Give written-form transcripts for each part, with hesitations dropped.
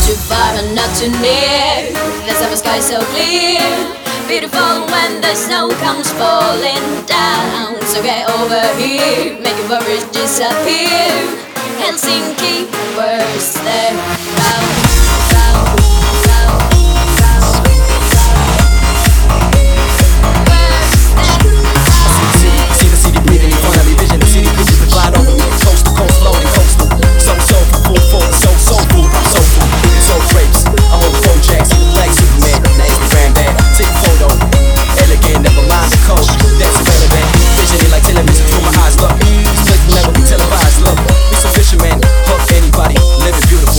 too far and not too near. The summer sky so clear, beautiful when the snow comes falling down. So get over here, make your worries disappear. Helsinki, where's there? Round, round, round, round. See the city breathing in front of me, vision the city pictures recline over me. Coast to coast, floating coastal. So soulful, full, so soulful, I'm soulful. So drapes, I'm on the phone jacks, see the black Superman. Now Instagram that, take a photo. Elegant, never mind the code. That's irrelevant. Vision it like television through my eyes. Look, this place will never be televised. Look, we some fishermen, hook anybody, living beautiful.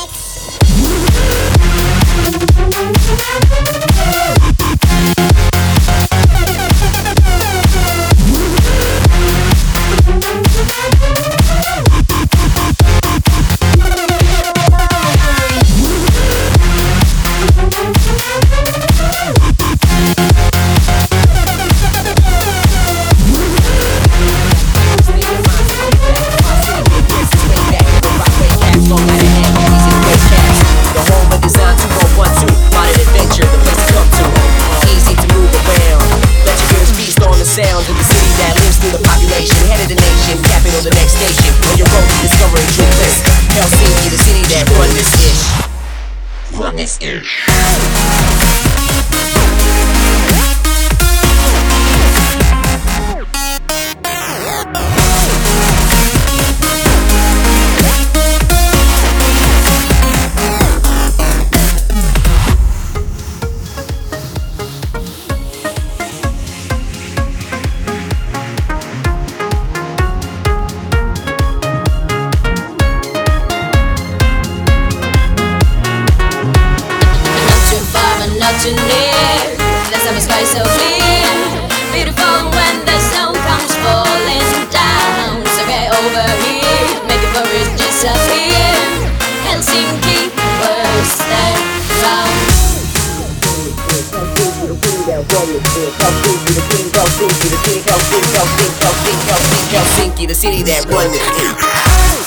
Sound of the city that lives through the population, head of the nation, capital the next station. On your road to discovering true bliss, Helsinki, the city that run this ish. Run this ish. Not too near, the summer sky so clear, beautiful when the snow comes falling down. So get over here, make your worries disappear. Helsinki, where's that round? Helsinki, the city that runs it.